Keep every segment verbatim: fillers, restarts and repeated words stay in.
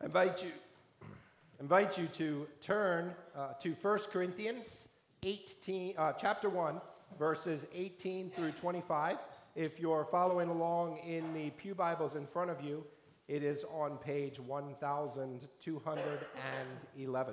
invite you invite you to turn uh, to First Corinthians eighteen, uh, chapter one, verses eighteen through twenty-five. If you're following along in the pew Bibles in front of you, it is on page one thousand two hundred eleven.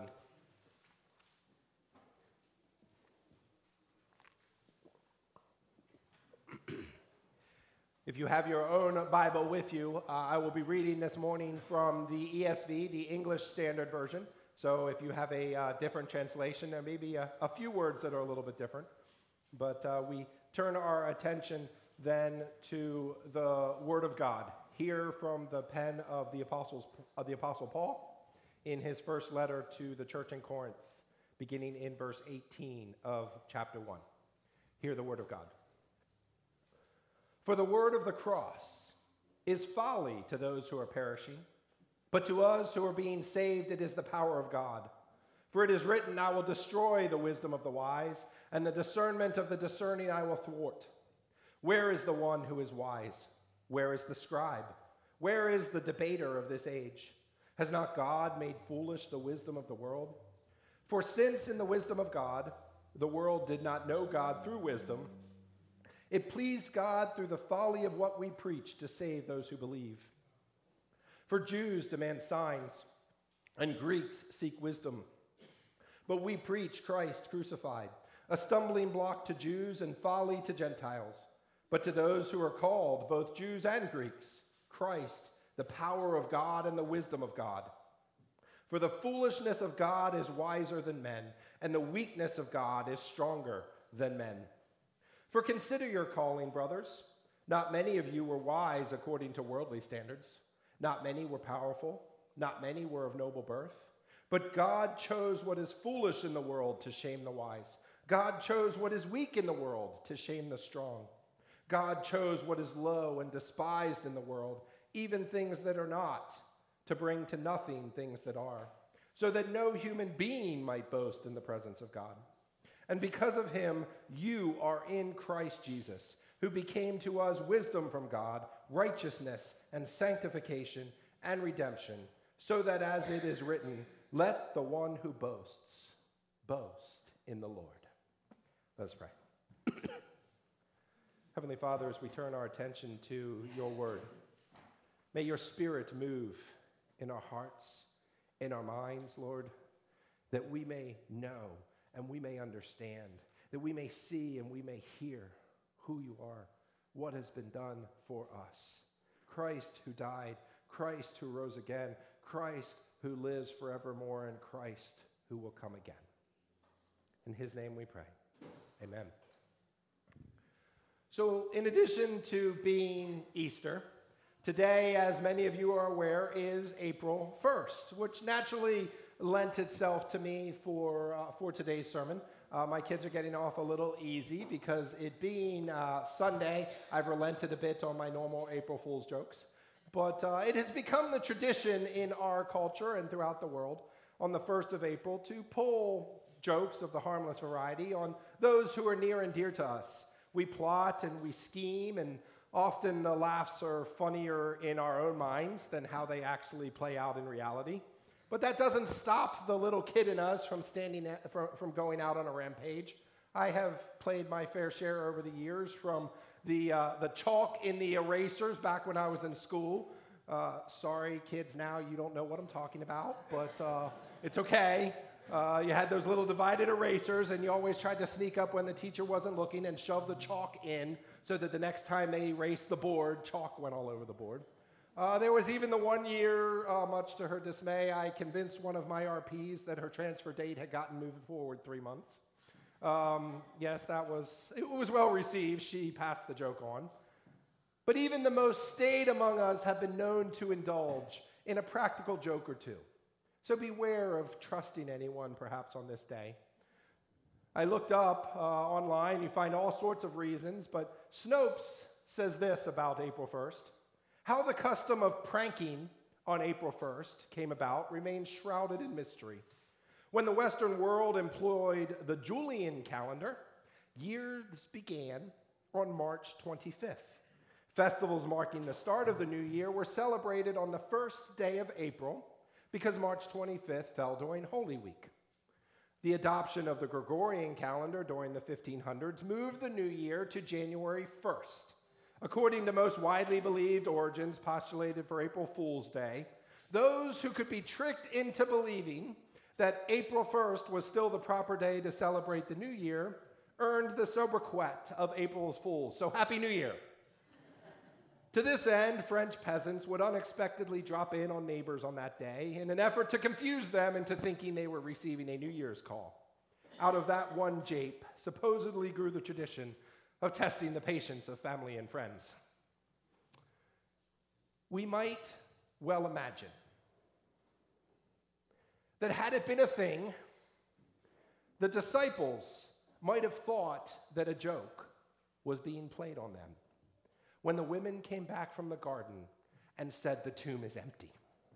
If you have your own Bible with you, uh, I will be reading this morning from the E S V, the English Standard Version. So if you have a uh, different translation, there may be a, a few words that are a little bit different. But uh, we turn our attention then to the Word of God, here from the pen of the, apostles, of the Apostle Paul in his first letter to the church in Corinth, beginning in verse eighteen of chapter one. Hear the Word of God. For the word of the cross is folly to those who are perishing, but to us who are being saved it is the power of God. For it is written, I will destroy the wisdom of the wise, and the discernment of the discerning I will thwart. Where is the one who is wise? Where is the scribe? Where is the debater of this age? Has not God made foolish the wisdom of the world? For since in the wisdom of God, the world did not know God through wisdom, it pleased God through the folly of what we preach to save those who believe. For Jews demand signs, and Greeks seek wisdom. But we preach Christ crucified, a stumbling block to Jews and folly to Gentiles. But to those who are called, both Jews and Greeks, Christ, the power of God and the wisdom of God. For the foolishness of God is wiser than men, and the weakness of God is stronger than men. For consider your calling, brothers. Not many of you were wise according to worldly standards. Not many were powerful. Not many were of noble birth. But God chose what is foolish in the world to shame the wise. God chose what is weak in the world to shame the strong. God chose what is low and despised in the world, even things that are not, to bring to nothing things that are, so that no human being might boast in the presence of God. And because of him, you are in Christ Jesus, who became to us wisdom from God, righteousness and sanctification and redemption, so that as it is written, let the one who boasts, boast in the Lord. Let us pray. Heavenly Father, as we turn our attention to your word, may your Spirit move in our hearts, in our minds, Lord, that we may know and we may understand, that we may see and we may hear who you are, what has been done for us. Christ who died, Christ who rose again, Christ who lives forevermore, and Christ who will come again. In his name we pray. Amen. So in addition to being Easter, today, as many of you are aware, is April first, which naturally lent itself to me for, uh, for today's sermon. Uh, my kids are getting off a little easy because it being uh, Sunday, I've relented a bit on my normal April Fool's jokes. But uh, it has become the tradition in our culture and throughout the world on the first of April to pull jokes of the harmless variety on those who are near and dear to us. We plot and we scheme, and often the laughs are funnier in our own minds than how they actually play out in reality. But that doesn't stop the little kid in us from standing at, from, from going out on a rampage. I have played my fair share over the years, from the, uh, the chalk in the erasers back when I was in school. Uh, sorry, kids, now you don't know what I'm talking about, but uh, it's okay. Uh, you had those little divided erasers, and you always tried to sneak up when the teacher wasn't looking and shove the chalk in so that the next time they erased the board, chalk went all over the board. Uh, there was even the one year, uh, much to her dismay, I convinced one of my R Ps that her transfer date had gotten moved forward three months. Um, yes, that was, it was well received. She passed the joke on. But even the most staid among us have been known to indulge in a practical joke or two. So beware of trusting anyone, perhaps, on this day. I looked up uh, online. You find all sorts of reasons, but Snopes says this about April first. How the custom of pranking on April first came about remains shrouded in mystery. When the Western world employed the Julian calendar, years began on March twenty-fifth. Festivals marking the start of the new year were celebrated on the first day of April, because March twenty-fifth fell during Holy Week. The adoption of the Gregorian calendar during the fifteen hundreds moved the new year to January first. According to most widely believed origins postulated for April Fool's Day, those who could be tricked into believing that April first was still the proper day to celebrate the new year earned the sobriquet of April's Fools. So Happy New Year. To this end, French peasants would unexpectedly drop in on neighbors on that day in an effort to confuse them into thinking they were receiving a New Year's call. Out of that one jape supposedly grew the tradition of testing the patience of family and friends. We might well imagine that had it been a thing, the disciples might have thought that a joke was being played on them when the women came back from the garden and said the tomb is empty.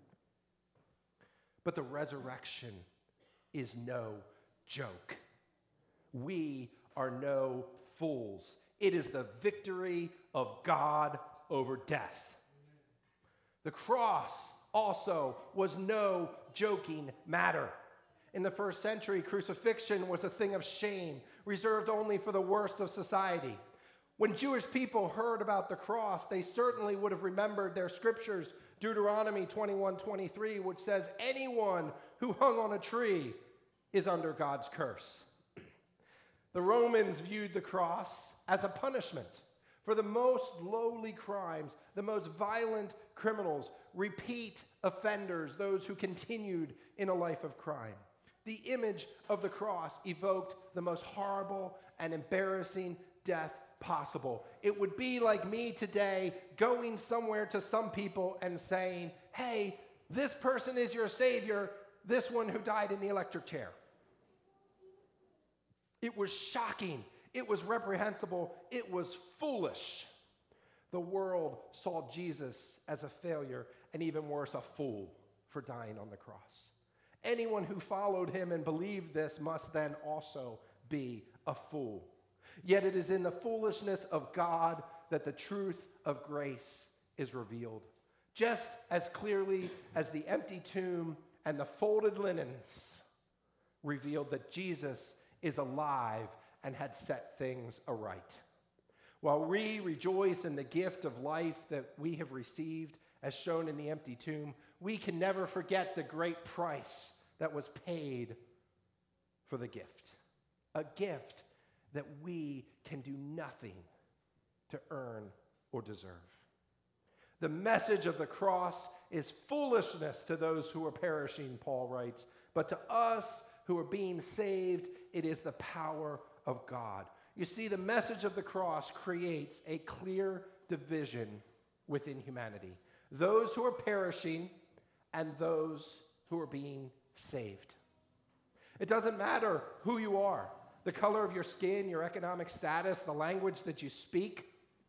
But the resurrection is no joke. We are no fools. It is the victory of God over death. The cross also was no joking matter. In the first century, crucifixion was a thing of shame, reserved only for the worst of society. When Jewish people heard about the cross, they certainly would have remembered their scriptures, Deuteronomy twenty-one twenty-three, which says, anyone who hung on a tree is under God's curse. The Romans viewed the cross as a punishment for the most lowly crimes, the most violent criminals, repeat offenders, those who continued in a life of crime. The image of the cross evoked the most horrible and embarrassing death possible. It would be like me today going somewhere to some people and saying, hey, this person is your savior, this one who died in the electric chair. It was shocking. It was reprehensible. It was foolish. The world saw Jesus as a failure, and even worse, a fool for dying on the cross. Anyone who followed him and believed this must then also be a fool. Yet it is in the foolishness of God that the truth of grace is revealed. Just as clearly as the empty tomb and the folded linens revealed that Jesus is alive and had set things aright. While we rejoice in the gift of life that we have received, as shown in the empty tomb, we can never forget the great price that was paid for the gift. A gift that we can do nothing to earn or deserve. The message of the cross is foolishness to those who are perishing, Paul writes, but to us who are being saved, it is the power of God. You see, the message of the cross creates a clear division within humanity. Those who are perishing and those who are being saved. It doesn't matter who you are, the color of your skin, your economic status, the language that you speak.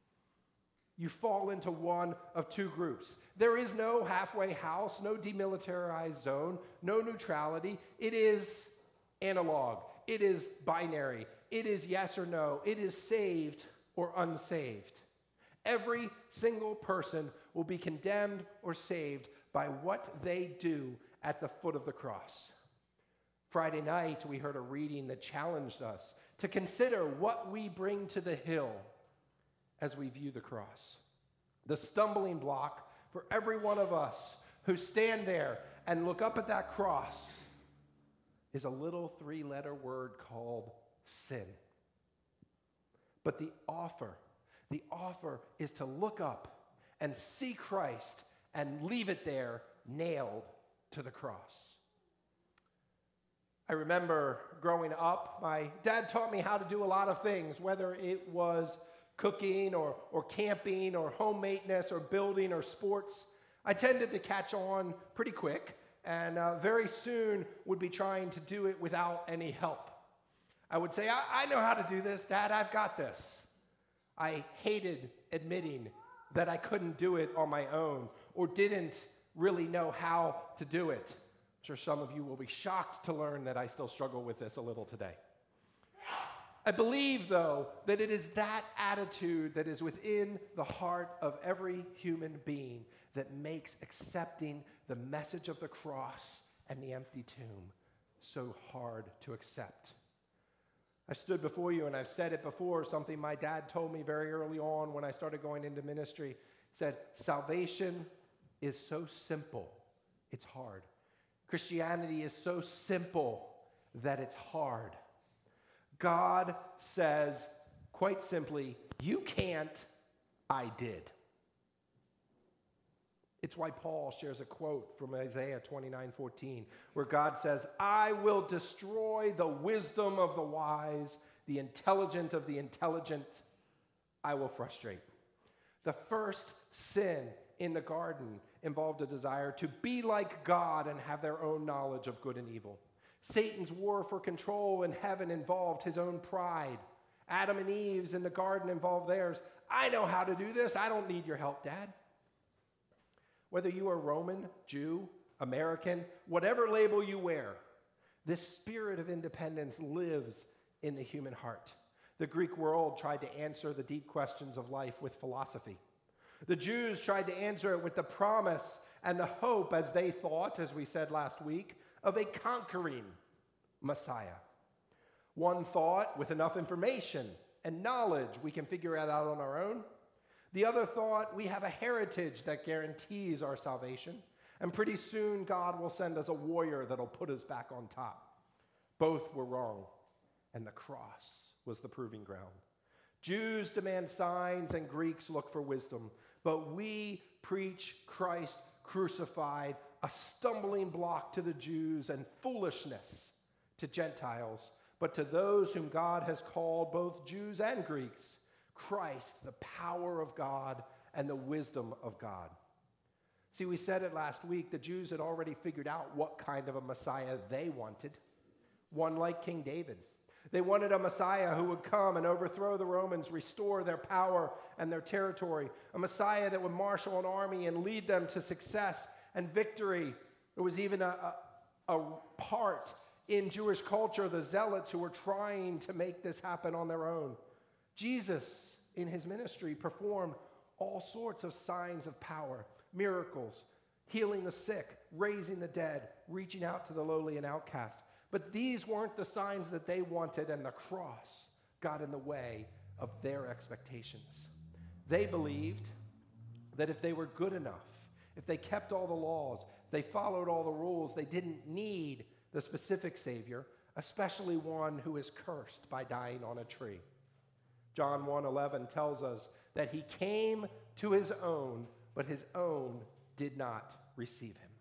You fall into one of two groups. There is no halfway house, no demilitarized zone, no neutrality. It is analog. It is binary. It is yes or no. It is saved or unsaved. Every single person will be condemned or saved by what they do at the foot of the cross. Friday night, we heard a reading that challenged us to consider what we bring to the hill as we view the cross. The stumbling block for every one of us who stand there and look up at that cross is a little three-letter word called sin. But the offer, the offer is to look up and see Christ and leave it there nailed to the cross. I remember growing up, my dad taught me how to do a lot of things, whether it was cooking or, or camping or home maintenance or building or sports. I tended to catch on pretty quick and uh, very soon would be trying to do it without any help. I would say, I, I know how to do this, Dad, I've got this. I hated admitting that I couldn't do it on my own or didn't really know how to do it. I'm sure some of you will be shocked to learn that I still struggle with this a little today. I believe, though, that it is that attitude that is within the heart of every human being that makes accepting the message of the cross and the empty tomb so hard to accept. I've stood before you and I've said it before, something my dad told me very early on when I started going into ministry. He said, salvation is so simple, it's hard. Christianity is so simple that it's hard. God says, quite simply, you can't, I did. It's why Paul shares a quote from Isaiah twenty-nine fourteen, where God says, I will destroy the wisdom of the wise, the intelligent of the intelligent, I will frustrate. The first sin in the garden involved a desire to be like God and have their own knowledge of good and evil. Satan's war for control in heaven involved his own pride. Adam and Eve's in the garden involved theirs. I know how to do this. I don't need your help, Dad. Whether you are Roman, Jew, American, whatever label you wear, this spirit of independence lives in the human heart. The Greek world tried to answer the deep questions of life with philosophy. The Jews tried to answer it with the promise and the hope, as they thought, as we said last week, of a conquering Messiah. One thought with enough information and knowledge we can figure it out on our own. The other thought, we have a heritage that guarantees our salvation, and pretty soon God will send us a warrior that'll put us back on top. Both were wrong, and the cross was the proving ground. Jews demand signs, and Greeks look for wisdom, but we preach Christ crucified, a stumbling block to the Jews and foolishness to Gentiles, but to those whom God has called, both Jews and Greeks, Christ, the power of God and the wisdom of God. See, we said it last week, the Jews had already figured out what kind of a Messiah they wanted, one like King David. They wanted a Messiah who would come and overthrow the Romans, restore their power and their territory, a Messiah that would marshal an army and lead them to success and victory. There was even a, a, a part in Jewish culture, the zealots who were trying to make this happen on their own. Jesus, in his ministry, performed all sorts of signs of power, miracles, healing the sick, raising the dead, reaching out to the lowly and outcast. But these weren't the signs that they wanted, and the cross got in the way of their expectations. They believed that if they were good enough, if they kept all the laws, they followed all the rules, they didn't need the specific Savior, especially one who is cursed by dying on a tree. John one eleven tells us that he came to his own, but his own did not receive him.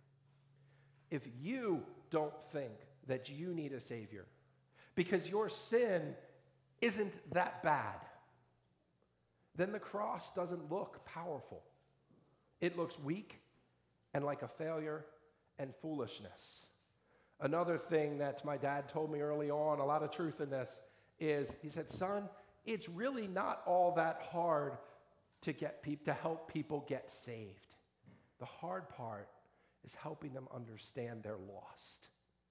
If you don't think that you need a Savior because your sin isn't that bad, then the cross doesn't look powerful. It looks weak and like a failure and foolishness. Another thing that my dad told me early on, a lot of truth in this, is he said, son, it's really not all that hard to get people to help people get saved. The hard part is helping them understand they're lost.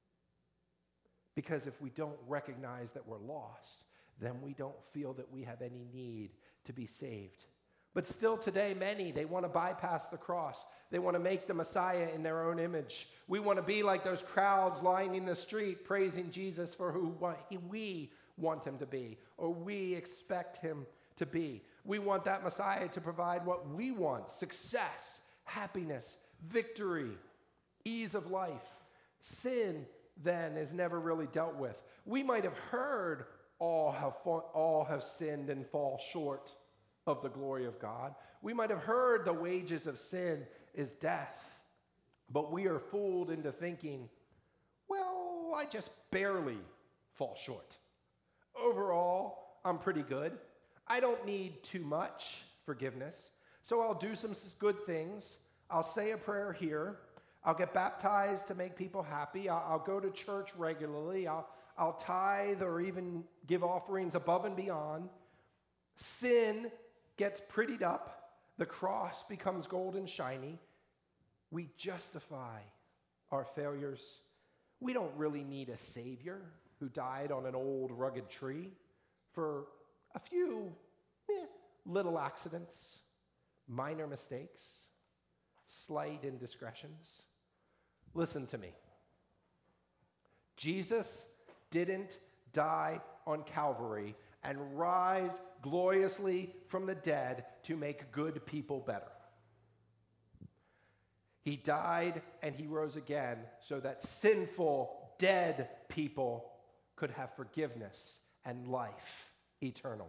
Because if we don't recognize that we're lost, then we don't feel that we have any need to be saved. But still today, many, they want to bypass the cross. They want to make the Messiah in their own image. We want to be like those crowds lining the street praising Jesus for who we want him to be, or we expect him to be. We want that Messiah to provide what we want: success, happiness, victory, ease of life. Sin, then, is never really dealt with. We might have heard all have, all have sinned and fall short of the glory of God. We might have heard the wages of sin is death, but we are fooled into thinking, well, I just barely fall short. Overall, I'm pretty good. I don't need too much forgiveness, so I'll do some good things. I'll say a prayer here. I'll get baptized to make people happy. I'll, I'll go to church regularly. I'll, I'll tithe or even give offerings above and beyond. Sin gets prettied up. The cross becomes gold and shiny. We justify our failures. We don't really need a Savior who died on an old rugged tree for a few eh, little accidents, minor mistakes, slight indiscretions. Listen to me. Jesus didn't die on Calvary and rise gloriously from the dead to make good people better. He died and he rose again so that sinful, dead people could have forgiveness and life eternal.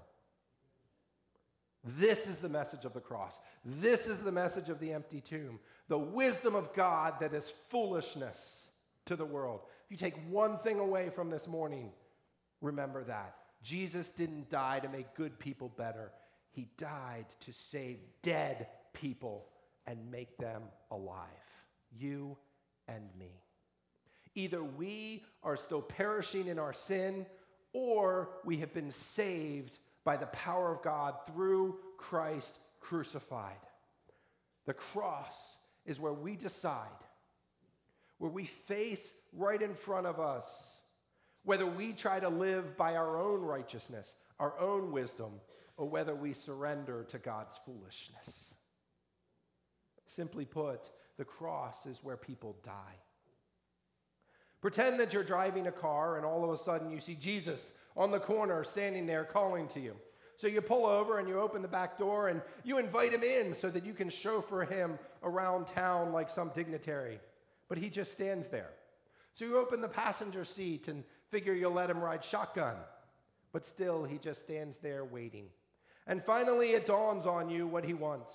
This is the message of the cross. This is the message of the empty tomb. The wisdom of God that is foolishness to the world. If you take one thing away from this morning, remember that. Jesus didn't die to make good people better. He died to save dead people and make them alive. You and me. Either we are still perishing in our sin, or we have been saved by the power of God through Christ crucified. The cross is where we decide, where we face right in front of us, whether we try to live by our own righteousness, our own wisdom, or whether we surrender to God's foolishness. Simply put, the cross is where people die. Pretend that you're driving a car and all of a sudden you see Jesus on the corner standing there calling to you. So you pull over and you open the back door and you invite him in so that you can chauffeur him around town like some dignitary. But he just stands there. So you open the passenger seat and figure you'll let him ride shotgun. But still, he just stands there waiting. And finally, it dawns on you what he wants.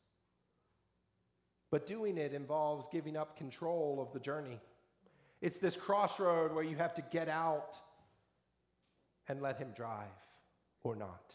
But doing it involves giving up control of the journey. It's this crossroad where you have to get out and let him drive or not.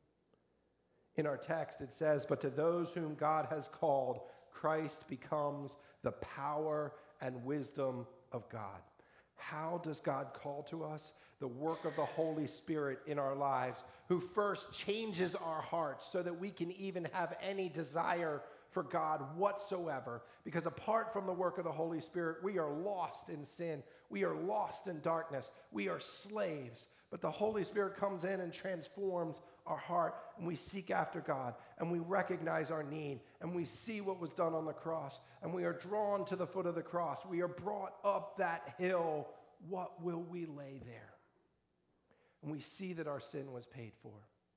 In our text, it says, "But to those whom God has called, Christ becomes the power and wisdom of God." How does God call to us? The work of the Holy Spirit in our lives, who first changes our hearts so that we can even have any desire for God whatsoever. Because apart from the work of the Holy Spirit, we are lost in sin. We are lost in darkness. We are slaves. But the Holy Spirit comes in and transforms our heart, and we seek after God, and we recognize our need, and we see what was done on the cross, and we are drawn to the foot of the cross. We are brought up that hill. What will we lay there? And we see that our sin was paid for.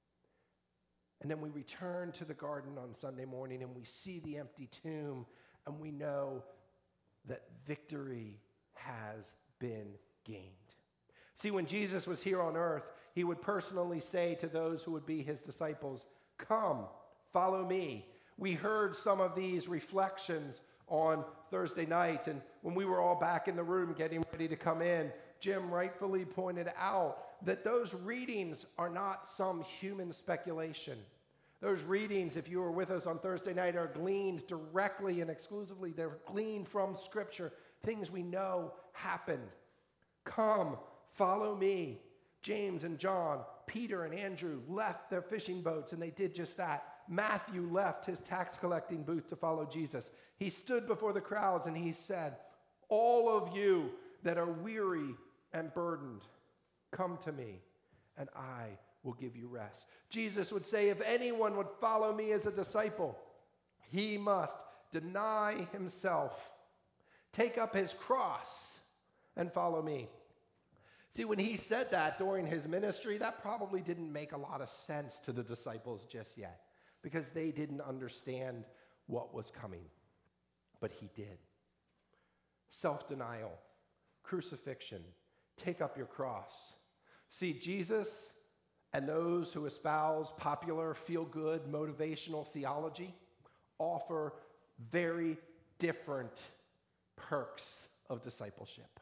And then we return to the garden on Sunday morning, and we see the empty tomb, and we know that victory has been gained. See, when Jesus was here on earth, he would personally say to those who would be his disciples, "Come, follow me." We heard some of these reflections on Thursday night, and when we were all back in the room getting ready to come in, Jim rightfully pointed out that those readings are not some human speculation. Those readings, if you were with us on Thursday night, are gleaned directly and exclusively. They're gleaned from Scripture, things we know happened. Come, follow me. James and John, Peter and Andrew left their fishing boats, and they did just that. Matthew left his tax collecting booth to follow Jesus. He stood before the crowds and he said, "All of you that are weary and burdened, come to me, and I will give you rest." Jesus would say, if anyone would follow me as a disciple, he must deny himself, take up his cross, and follow me. See, when he said that during his ministry, that probably didn't make a lot of sense to the disciples just yet, because they didn't understand what was coming. But he did. Self-denial, crucifixion, take up your cross. See, Jesus and those who espouse popular, feel-good, motivational theology offer very different perks of discipleship.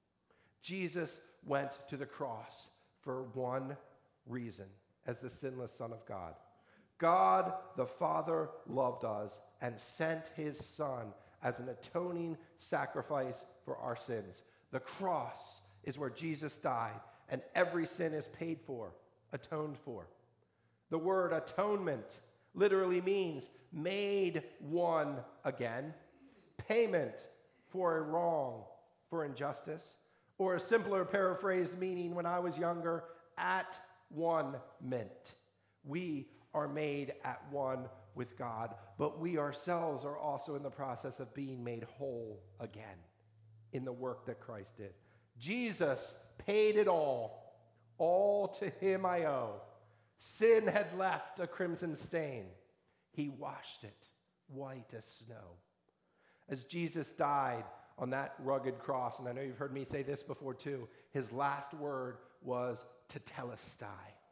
Jesus went to the cross for one reason, as the sinless Son of God. God the Father loved us and sent his Son as an atoning sacrifice for our sins. The cross is where Jesus died, and every sin is paid for, atoned for. The word atonement literally means made one again, payment for a wrong, for injustice, or a simpler paraphrase meaning when I was younger, at one meant. We are made at one with God, but we ourselves are also in the process of being made whole again in the work that Christ did. Jesus paid it all. All to him I owe. Sin had left a crimson stain. He washed it white as snow. As Jesus died on that rugged cross, and I know you've heard me say this before too, his last word was tetelestai.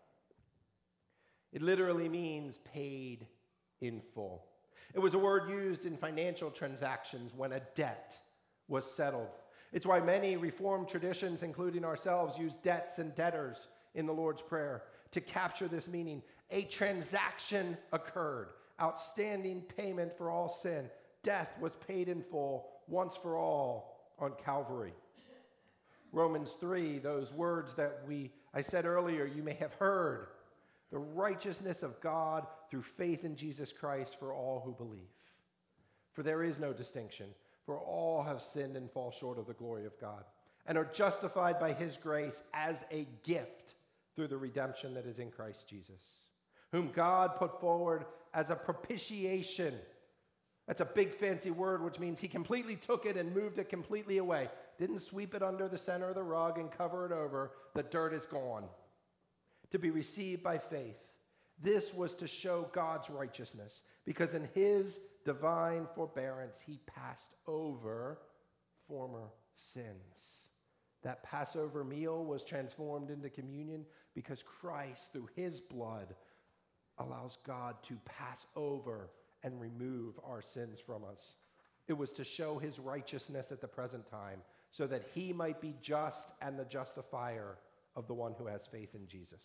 It literally means paid in full. It was a word used in financial transactions when a debt was settled. It's why many Reformed traditions, including ourselves, use debts and debtors in the Lord's Prayer to capture this meaning. A transaction occurred, outstanding payment for all sin. Death was paid in full, once for all, on Calvary. Romans three, those words that we I said earlier, you may have heard. The righteousness of God through faith in Jesus Christ for all who believe. For there is no distinction, for all have sinned and fall short of the glory of God, and are justified by his grace as a gift through the redemption that is in Christ Jesus, whom God put forward as a propitiation. That's a big fancy word, which means he completely took it and moved it completely away. Didn't sweep it under the center of the rug and cover it over. The dirt is gone. To be received by faith. This was to show God's righteousness, because in his divine forbearance, he passed over former sins. That Passover meal was transformed into communion because Christ, through his blood, allows God to pass over and remove our sins from us. It was to show his righteousness at the present time, so that he might be just and the justifier of the one who has faith in Jesus.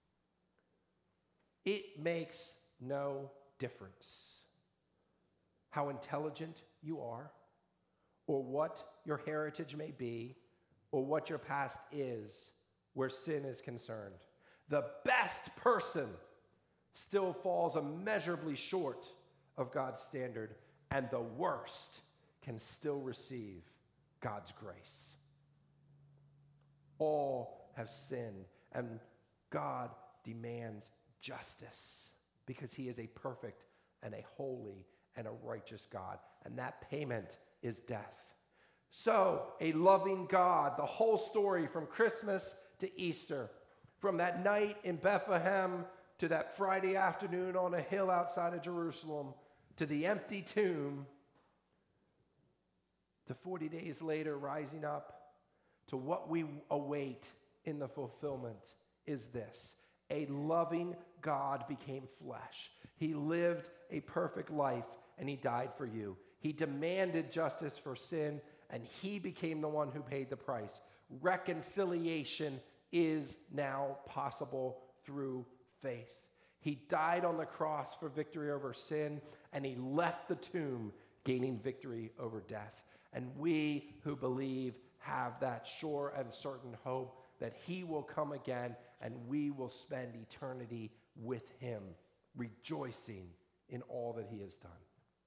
It makes no difference how intelligent you are, or what your heritage may be, or what your past is where sin is concerned. The best person still falls immeasurably short of God's standard, and the worst can still receive God's grace. All have sinned, and God demands justice because he is a perfect and a holy and a righteous God, and that payment is death. So, a loving God, the whole story from Christmas to Easter, from that night in Bethlehem to that Friday afternoon on a hill outside of Jerusalem, to the empty tomb, to forty days later rising up, to what we await in the fulfillment is this. A loving God became flesh. He lived a perfect life, and he died for you. He demanded justice for sin, and he became the one who paid the price. Reconciliation is now possible through faith. He died on the cross for victory over sin, and he left the tomb gaining victory over death. And we who believe have that sure and certain hope that he will come again, and we will spend eternity with him, rejoicing in all that he has done.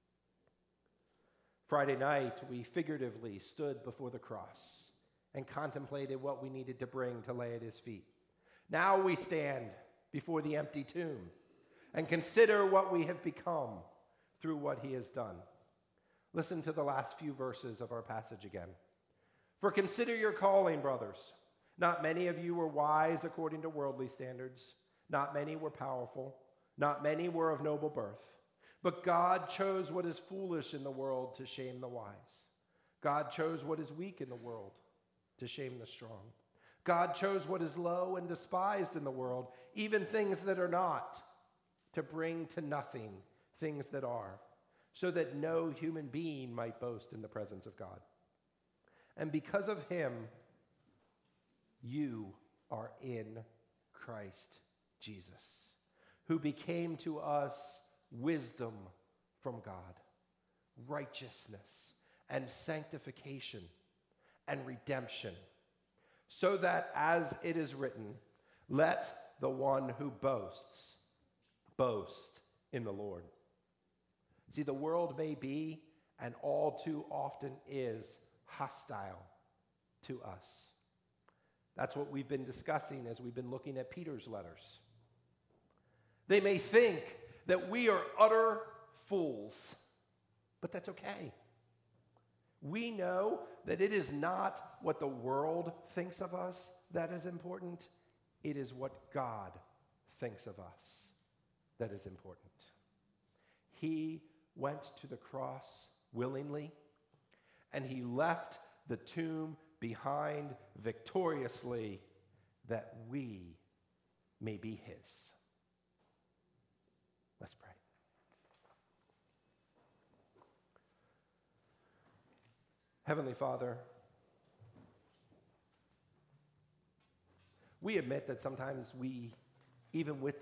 Friday night, we figuratively stood before the cross and contemplated what we needed to bring to lay at his feet. Now we stand before the empty tomb and consider what we have become through what he has done. Listen to the last few verses of our passage again. For consider your calling, brothers. Not many of you were wise according to worldly standards. Not many were powerful. Not many were of noble birth. But God chose what is foolish in the world to shame the wise. God chose what is weak in the world to shame the strong. God chose what is low and despised in the world, even things that are not, to bring to nothing things that are, so that no human being might boast in the presence of God. And because of him, you are in Christ Jesus, who became to us wisdom from God, righteousness and sanctification and redemption, so that, as it is written, let the one who boasts boast in the Lord. See, the world may be, and all too often is, hostile to us. That's what we've been discussing as we've been looking at Peter's letters. They may think that we are utter fools, but that's okay. We know that it is not what the world thinks of us that is important. It is what God thinks of us that is important. He went to the cross willingly, and he left the tomb behind victoriously that we may be his. Let's pray. Heavenly Father, we admit that sometimes we, even with